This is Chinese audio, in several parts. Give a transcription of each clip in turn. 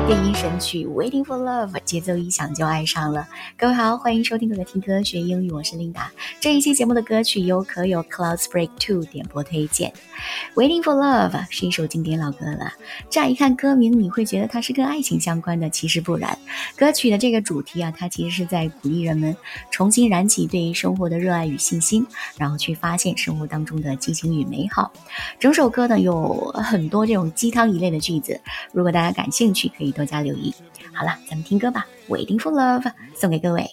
电音神曲 Waiting for Love， 节奏一响就爱上了。各位好，欢迎收听我的听歌学英语，我是琳达。这一期节目的歌曲由可有 Clouds Break 2 点播推荐。 Waiting for Love 是一首经典老歌了，乍一看歌名你会觉得它是跟爱情相关的，其实不然。歌曲的这个主题它其实是在鼓励人们重新燃起对生活的热爱与信心，然后去发现生活当中的激情与美好。整首歌呢有很多这种鸡汤一类的句子，如果大家感兴趣可以多加留意。好了，咱们听歌吧， Waiting for Love 送给各位。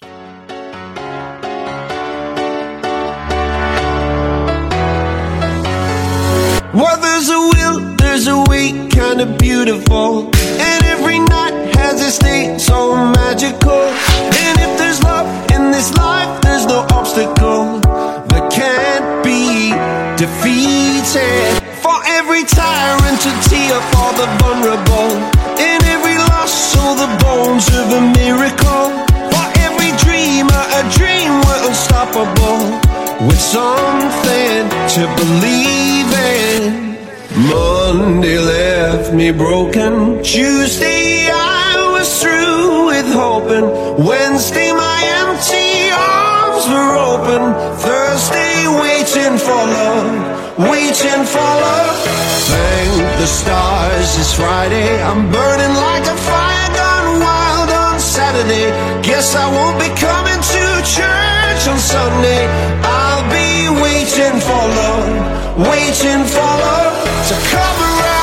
Well, there's a will, there's a way, kinda beautiful, and every night has its day so magical. And if there's love in this life, there's no obstacle that can't be defeated. For every tyrant to tear for the vulnerable, in every loss, all the bones of a miracle. For every dreamer, a dream we're unstoppable, with something to believe in. Monday left me broken, Tuesday I was through with hoping, Wednesday my empty arms were open, Thursday waiting for love, waiting for love. Thank the stars it's Friday, I'm burning like a fire gone wild on Saturday. Guess I won't be coming to church on Sunday. I'll be waiting for love, waiting for love to come around.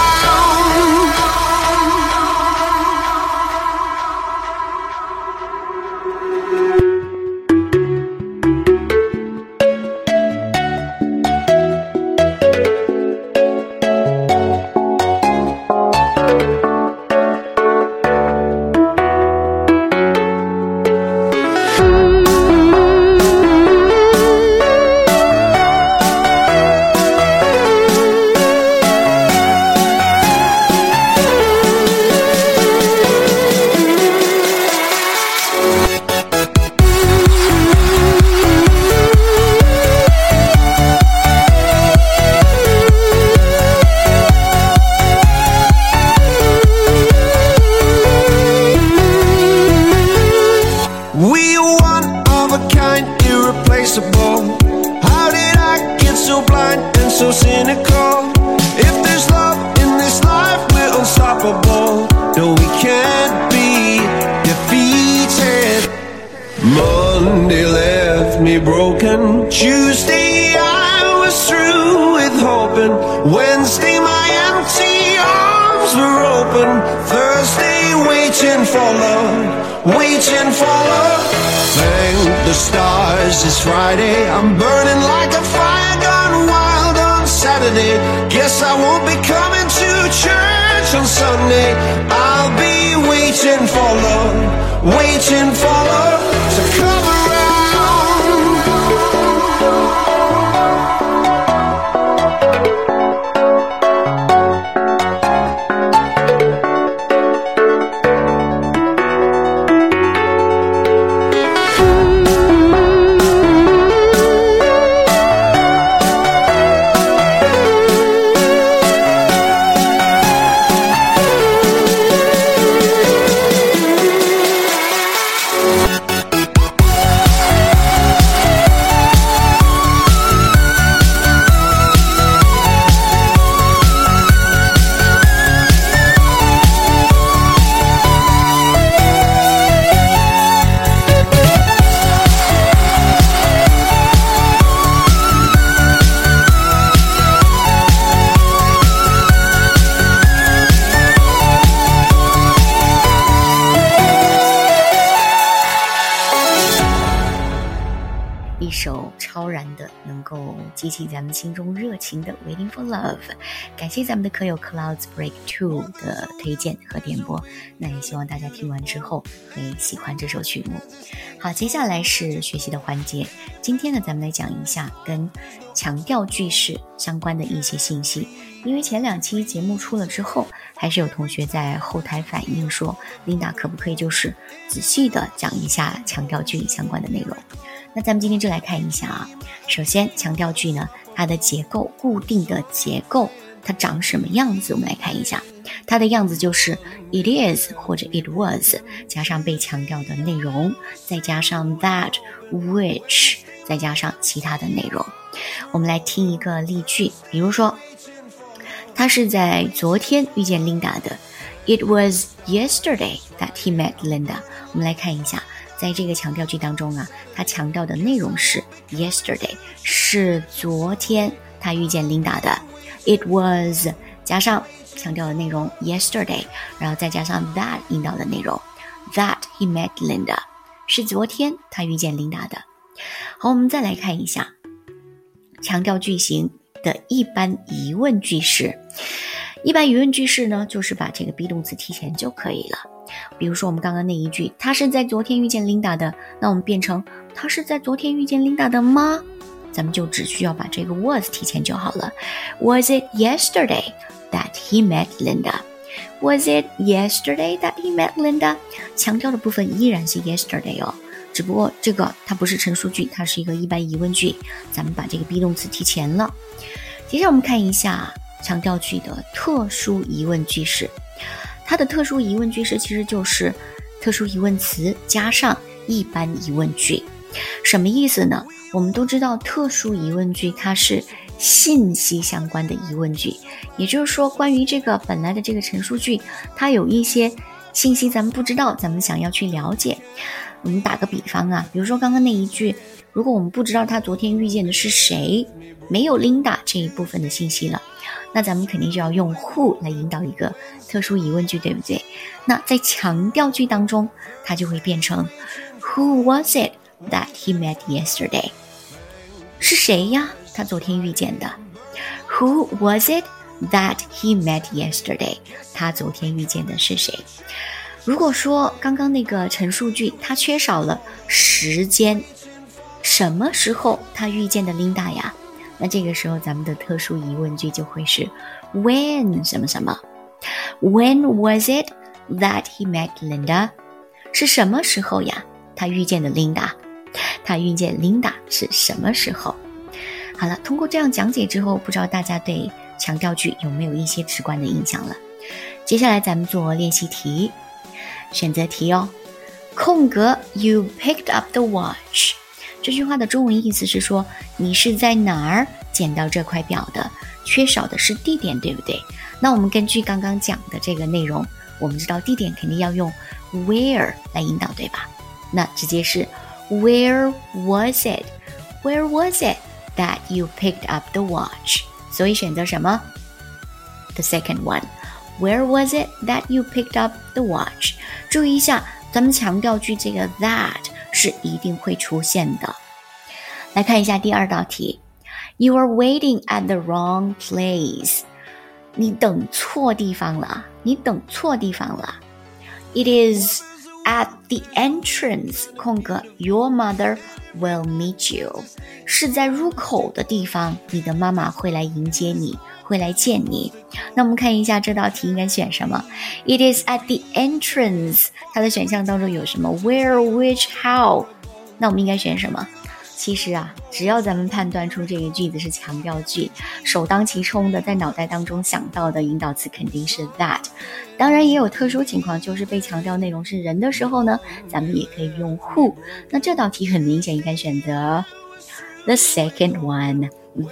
How did I get so blind and so cynical? If there's love in this life, we're unstoppable. No, we can't be defeated. Monday left me broken, Tuesday I was through with hoping, Wednesday my empty arms were open, Thursday waiting for love, waiting for love. Thank the stars it's Friday, I'm burning like a fire gone wild on Saturday. Guess I won't be coming to church on Sunday. I'll be waiting for love, waiting for love to come around. 一首超燃的能够激起咱们心中热情的 Waiting for Love， 感谢咱们的可有 Clouds Break 2 的推荐和点播，那也希望大家听完之后会喜欢这首曲目。好，接下来是学习的环节，今天呢咱们来讲一下跟强调句式相关的一些信息。因为前2期节目出了之后，还是有同学在后台反映说，琳达可不可以就是仔细的讲一下强调句相关的内容。那咱们今天就来看一下啊，首先强调句呢，它的结构，固定的结构它长什么样子，我们来看一下。 它的样子就是 it is 或者 it was 加上被强调的内容，再加上 that which 再加上其他的内容。我们来听一个例句，比如说他是在昨天遇见 Linda 的， It was yesterday that he met Linda。 我们来看一下，在这个强调句当中啊，他强调的内容是 yesterday， 是昨天他遇见 Linda 的， It was 加上强调的内容 yesterday， 然后再加上 that 引导的内容 that he met Linda， 是昨天他遇见 Linda 的。好，我们再来看一下强调句型的一般疑问句式。一般疑问句式呢，就是把这个 be 动词提前就可以了。比如说我们刚刚那一句，他是在昨天遇见 Linda 的，那我们变成他是在昨天遇见 Linda 的吗？咱们就只需要把这个 was 提前就好了。 Was it yesterday that he met Linda? Was it yesterday that he met Linda? 强调的部分依然是 yesterday 哦，只不过这个它不是陈述句，它是一个一般疑问句，咱们把这个 be 动词提前了。接下来我们看一下强调句的特殊疑问句式。它的特殊疑问句式其实就是特殊疑问词加上一般疑问句。什么意思呢？我们都知道特殊疑问句它是信息相关的疑问句，也就是说关于这个本来的这个陈述句，它有一些信息咱们不知道，咱们想要去了解。我们打个比方啊，比如说刚刚那一句，如果我们不知道他昨天遇见的是谁，没有 Linda 这一部分的信息了，那咱们肯定就要用 who 来引导一个特殊疑问句，对不对？那在强调句当中，它就会变成 Who was it that he met yesterday？ 是谁呀？他昨天遇见的。 Who was it that he met yesterday？ 他昨天遇见的是谁？如果说刚刚那个陈述句它缺少了时间，什么时候他遇见的 Linda 呀？那这个时候咱们的特殊疑问句就会是 when 什么什么。 When was it that he met Linda？ 是什么时候呀？他遇见的 Linda？ 他遇见 Linda 是什么时候？好了，通过这样讲解之后，不知道大家对强调句有没有一些直观的印象了？接下来咱们做练习题，选择题哦。空格 You picked up the watch， 这句话的中文意思是说你是在哪儿捡到这块表的，缺少的是地点，对不对？那我们根据刚刚讲的这个内容，我们知道地点肯定要用 where 来引导，对吧？那直接是 Where was it? Where was it that you picked up the watch? 所以选择什么？ The second one. Where was it that you picked up the watch? 注意一下，咱们强调句这个 that 是一定会出现的。来看一下第二道题。You are waiting at the wrong place. 你等错地方了，你等错地方了。It is at the entrance, 空格 Your mother will meet you. 是在入口的地方，你的妈妈会来迎接你，会来见你。那我们看一下这道题应该选什么。 It is at the entrance， 它的选项当中有什么 Where, which, how？ 那我们应该选什么？其实啊，只要咱们判断出这个句子是强调句，首当其冲的在脑袋当中想到的引导词肯定是 that。 当然也有特殊情况，就是被强调内容是人的时候呢，咱们也可以用 who。 那这道题很明显应该选择 the second one,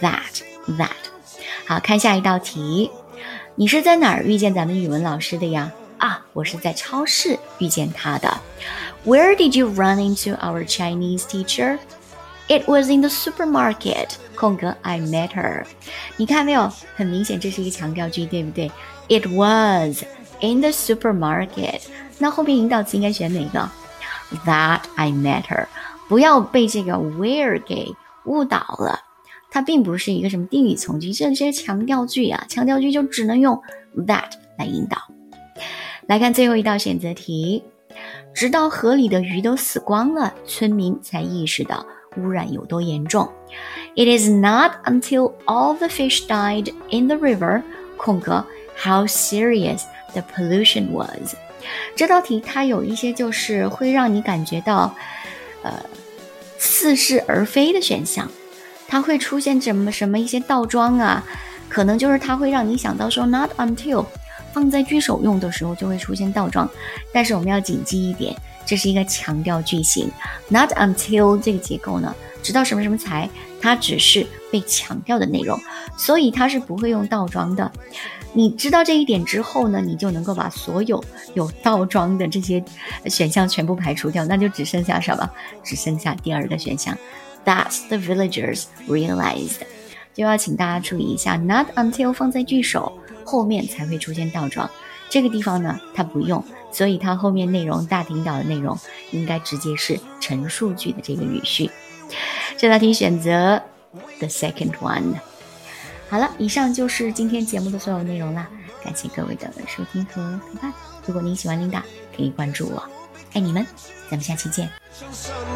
that。 好，看下一道题。你是在哪儿遇见咱们语文老师的呀？啊，我是在超市遇见他的。 Where did you run into our Chinese teacher?It was in the supermarket, 空格 I met her。 你看没有，很明显这是一个强调句，对不对？ It was in the supermarket， 那后面引导词应该选哪个？ That I met her。 不要被这个 where 给误导了，它并不是一个什么定语从句，这些强调句啊，强调句就只能用 that 来引导。来看最后一道选择题。直到河里的鱼都死光了，村民才意识到污染有多严重。 It is not until all the fish died in the river, 空格 how serious the pollution was。 这道题它有一些就是会让你感觉到似是而非的选项，它会出现什么一些倒装啊，可能就是它会让你想到说 not until， 放在句首用的时候就会出现倒装，但是我们要谨记一点，这是一个强调句型。 Not until 这个结构呢，直到什么什么才，它只是被强调的内容，所以它是不会用倒装的。你知道这一点之后呢，你就能够把所有有倒装的这些选项全部排除掉，那就只剩下什么？只剩下第二个选项 That the villagers realized。 就要请大家注意一下， Not until 放在句首后面才会出现倒装，这个地方呢它不用，所以它后面内容大听到的内容应该直接是陈述句的这个语序。这道题选择 the second one。好了，以上就是今天节目的所有内容啦，感谢各位的收听和陪伴。如果您喜欢琳达，可以关注我，爱你们，咱们下期见。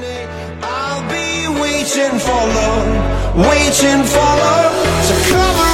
Waiting for love to cover